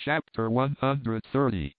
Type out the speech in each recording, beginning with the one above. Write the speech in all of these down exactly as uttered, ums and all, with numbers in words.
Chapter one hundred thirty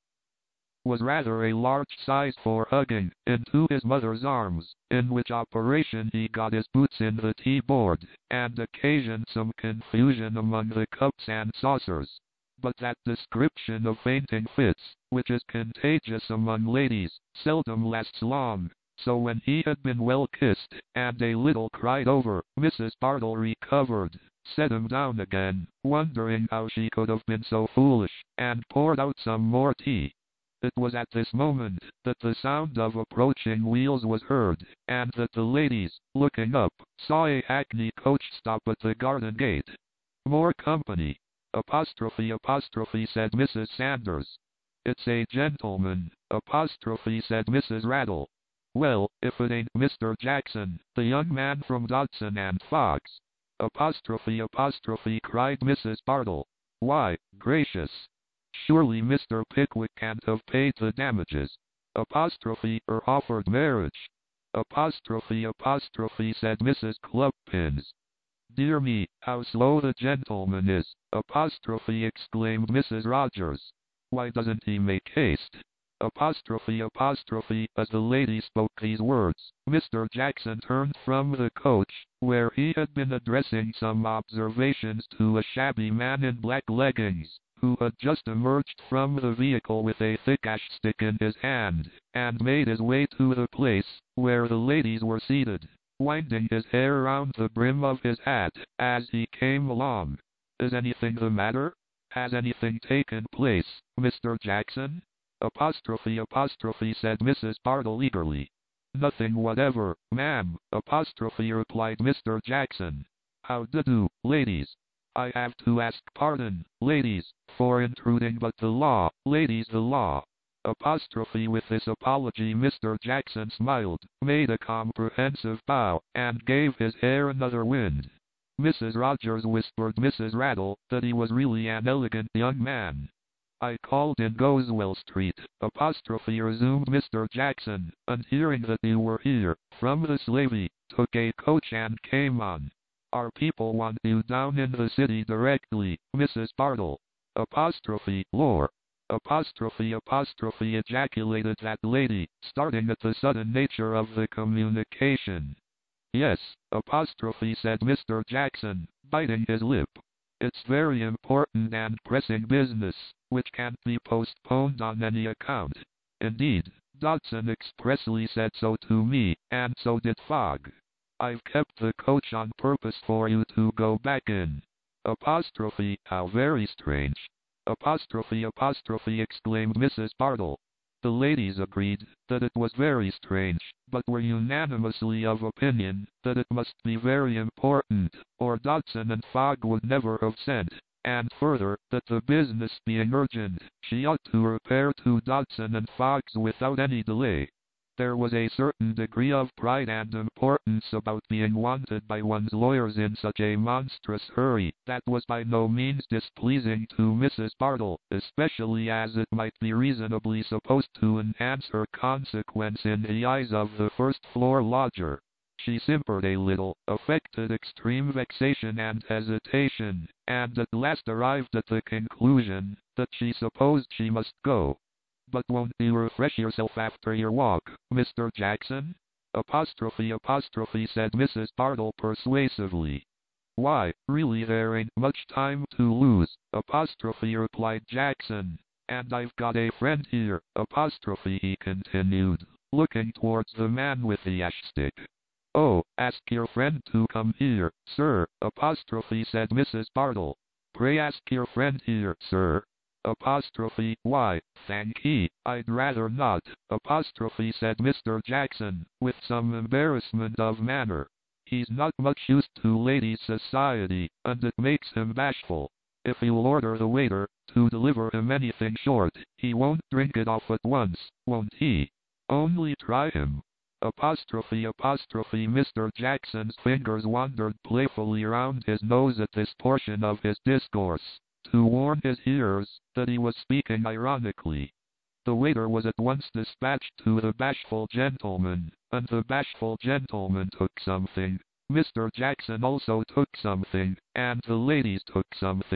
was rather a large size for hugging into his mother's arms, in which operation he got his boots in the tea-board, and occasioned some confusion among the cups and saucers. But that description of fainting fits, which is contagious among ladies, seldom lasts long. So when he had been well kissed, and a little cried over, Missus Bardell recovered, set him down again, wondering how she could have been so foolish, and poured out some more tea. It was at this moment that the sound of approaching wheels was heard, and that the ladies, looking up, saw a hackney coach stop at the garden gate. "More company, apostrophe apostrophe," said Missus Sanders. "It's a gentleman, apostrophe," said Missus Rattle. "Well, if it ain't Mister Jackson, the young man from Dodson and Fox, apostrophe apostrophe," cried Missus Bardell. "Why, gracious! Surely Mister Pickwick can't have paid the damages, apostrophe, or offered marriage, apostrophe apostrophe," said Missus Clubpins. "Dear me, how slow the gentleman is, apostrophe," exclaimed Missus Rogers. "Why doesn't he make haste?" Apostrophe apostrophe. As the lady spoke these words, Mister Jackson turned from the coach, where he had been addressing some observations to a shabby man in black leggings, who had just emerged from the vehicle with a thick ash stick in his hand, and made his way to the place where the ladies were seated, winding his hair round the brim of his hat as he came along. "Is anything the matter? Has anything taken place, Mister Jackson?" Apostrophe apostrophe, said Missus Bardell eagerly. "Nothing whatever, ma'am," apostrophe replied Mister Jackson. "How do do, ladies? I have to ask pardon, ladies, for intruding, but the law, ladies, the law." Apostrophe. With this apology Mister Jackson smiled, made a comprehensive bow, and gave his hair another wind. Missus Rogers whispered Missus Rattle that he was really an elegant young man. "I called in Goswell Street," apostrophe resumed Mister Jackson, "and hearing that you were here, from the slavey, took a coach and came on. Our people want you down in the city directly, Missus Bardell." Apostrophe. "Lor!" Apostrophe apostrophe ejaculated that lady, starting at the sudden nature of the communication. "Yes," apostrophe said Mister Jackson, biting his lip. "It's very important and pressing business, which can't be postponed on any account. Indeed, Dodson expressly said so to me, and so did Fogg. I've kept the coach on purpose for you to go back in." Apostrophe. "How very strange." Apostrophe apostrophe exclaimed Missus Bardell. The ladies agreed that it was very strange, but were unanimously of opinion that it must be very important, or Dodson and Fogg would never have sent, and further, that the business being urgent, she ought to repair to Dodson and Fogg's without any delay. There was a certain degree of pride and importance about being wanted by one's lawyers in such a monstrous hurry that was by no means displeasing to Missus Bardell, especially as it might be reasonably supposed to enhance her consequence in the eyes of the first-floor lodger. She simpered a little, affected extreme vexation and hesitation, and at last arrived at the conclusion that she supposed she must go. "But won't you refresh yourself after your walk, Mister Jackson?" Apostrophe apostrophe said Missus Bardell persuasively. "Why, really there ain't much time to lose," apostrophe replied Jackson. "And I've got a friend here," apostrophe he continued, looking towards the man with the ash stick. "Oh, ask your friend to come here, sir," apostrophe said Missus Bardell. "Pray ask your friend here, sir." Apostrophe. "Why, thankee, I'd rather not," apostrophe said Mister Jackson, with some embarrassment of manner. "He's not much used to ladies' society, and it makes him bashful. If you'll order the waiter to deliver him anything short, he won't drink it off at once, won't he? Only try him." Apostrophe apostrophe Mister Jackson's fingers wandered playfully round his nose at this portion of his discourse, to warn his hearers that he was speaking ironically. The waiter was at once dispatched to the bashful gentleman, and the bashful gentleman took something. Mister Jackson also took something, and the ladies took something,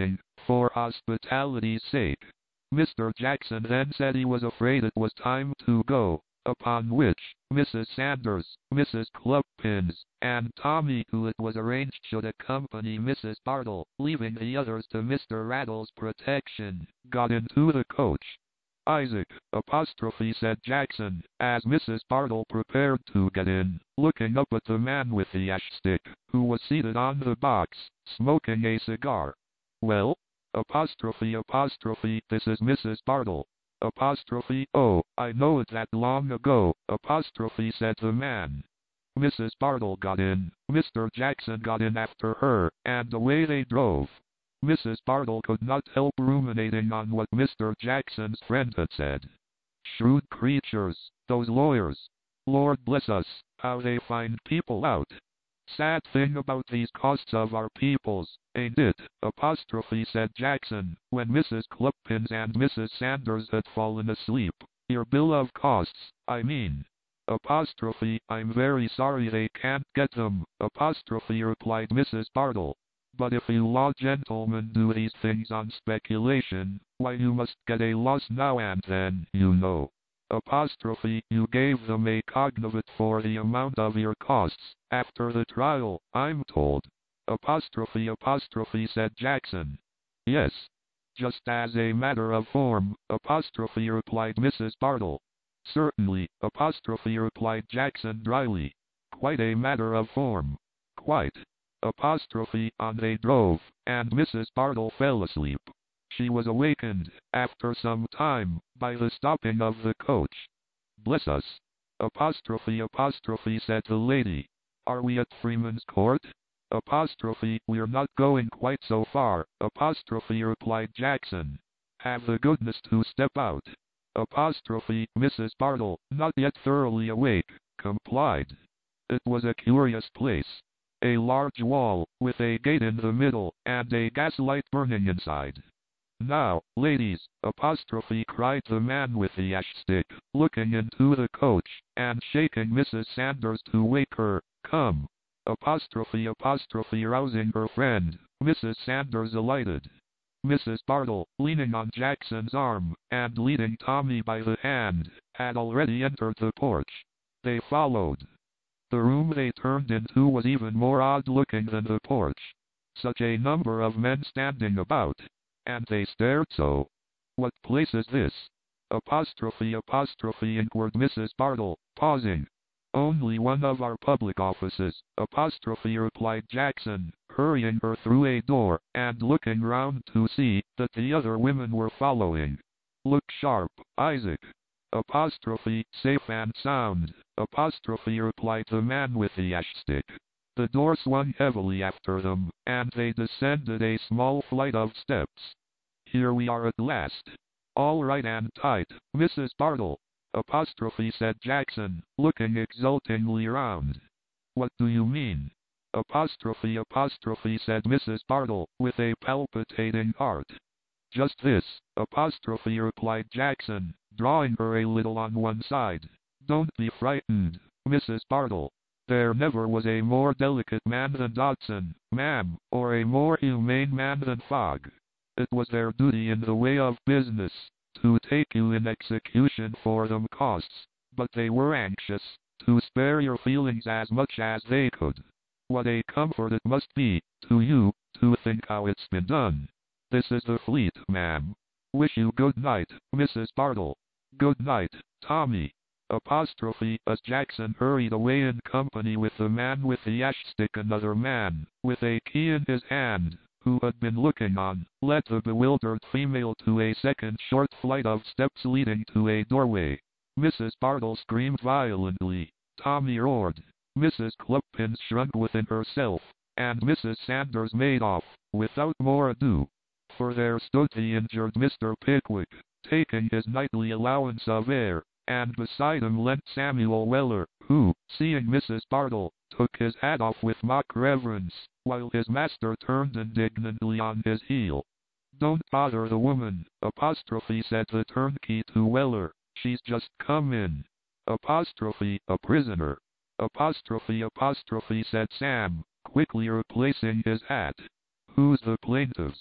for hospitality's sake. Mister Jackson then said he was afraid it was time to go, upon which Missus Sanders, Missus Clubpins, and Tommy, who it was arranged should accompany Missus Bartle, leaving the others to Mister Rattle's protection, got into the coach. Isaac, apostrophe said Jackson, as Missus Bartle prepared to get in, looking up at the man with the ash stick, who was seated on the box, smoking a cigar. Well? Apostrophe apostrophe this is Missus Bartle. Apostrophe oh, I know it that long ago, apostrophe said the man. Missus Bartle got in, Mister Jackson got in after her, and away they drove. Missus Bartle could not help ruminating on what Mister Jackson's friend had said. Shrewd creatures, those lawyers. Lord bless us, how they find people out. Sad thing about these costs of our peoples, ain't it? Apostrophe said Jackson, when Missus Clubpins and Missus Sanders had fallen asleep. Your bill of costs, I mean. Apostrophe, I'm very sorry they can't get them, apostrophe replied Missus Bartle. But if you law gentlemen do these things on speculation, why you must get a loss now and then, you know. Apostrophe, you gave them a cognizant for the amount of your costs, after the trial, I'm told. Apostrophe apostrophe said Jackson. Yes. Just as a matter of form, apostrophe replied Missus Bartle. Certainly, apostrophe replied Jackson dryly. Quite a matter of form. Quite. Apostrophe on they drove, and Missus Bartle fell asleep. She was awakened, after some time, by the stopping of the coach. Bless us. Apostrophe apostrophe said the lady. Are we at Freeman's Court? Apostrophe, we're not going quite so far, apostrophe replied Jackson. Have the goodness to step out. Apostrophe, Missus Bartle, not yet thoroughly awake, complied. It was a curious place. A large wall, with a gate in the middle, and a gaslight burning inside. Now, ladies, apostrophe cried the man with the ash stick, looking into the coach, and shaking Missus Sanders to wake her, come. Apostrophe apostrophe rousing her friend, Missus Sanders alighted. Missus Bartle, leaning on Jackson's arm, and leading Tommy by the hand, had already entered the porch. They followed. The room they turned into was even more odd-looking than the porch. Such a number of men standing about. And they stared so. What place is this? Apostrophe apostrophe inquired Missus Bartle, pausing. Only one of our public offices, apostrophe replied Jackson, hurrying her through a door, and looking round to see that the other women were following. Look sharp, Isaac. Apostrophe, safe and sound, apostrophe replied the man with the ash stick. The door swung heavily after them, and they descended a small flight of steps. Here we are at last. All right and tight, Missus Bartle, apostrophe said Jackson, looking exultingly round. What do you mean? Apostrophe apostrophe said Missus Bartle, with a palpitating heart. Just this, apostrophe replied Jackson, drawing her a little on one side. Don't be frightened, Missus Bartle. There never was a more delicate man than Dodson, ma'am, or a more humane man than Fogg. It was their duty in the way of business, to take you in execution for them costs, but they were anxious, to spare your feelings as much as they could. What a comfort it must be, to you, to think how it's been done. This is the fleet, ma'am. Wish you good night, Missus Bartle. Good night, Tommy. Apostrophe as Jackson hurried away in company with the man with the ash stick. Another man, with a key in his hand, who had been looking on, led the bewildered female to a second short flight of steps leading to a doorway. Missus Bartle screamed violently. Tommy roared. Missus Clubpins shrunk within herself, and Missus Sanders made off, without more ado. For there stood the injured Mister Pickwick, taking his nightly allowance of air, and beside him leant Samuel Weller, who, seeing Missus Bartle, took his hat off with mock reverence, while his master turned indignantly on his heel. Don't bother the woman, apostrophe said the turnkey to Weller, she's just come in. Apostrophe, a prisoner. Apostrophe apostrophe said Sam, quickly replacing his hat. Who's the plaintiffs?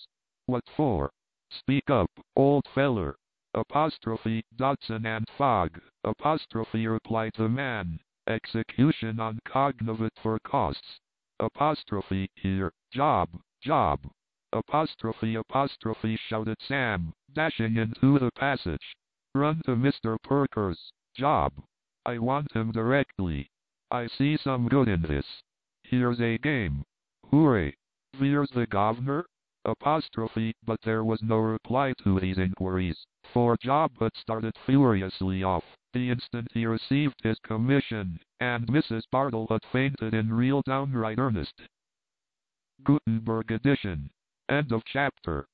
What for? Speak up, old feller. Apostrophe, Dodson and Fogg. Apostrophe, replied the man. Execution on Cognavant for costs. Apostrophe, here, job, job. Apostrophe, apostrophe, shouted Sam, dashing into the passage. Run to Mister Perker's job. I want him directly. I see some good in this. Here's a game. Hooray. Where's the governor? Apostrophe, but there was no reply to these inquiries, for Job had started furiously off the instant he received his commission, and Missus Bartle had fainted in real downright earnest. Gutenberg edition. End of chapter.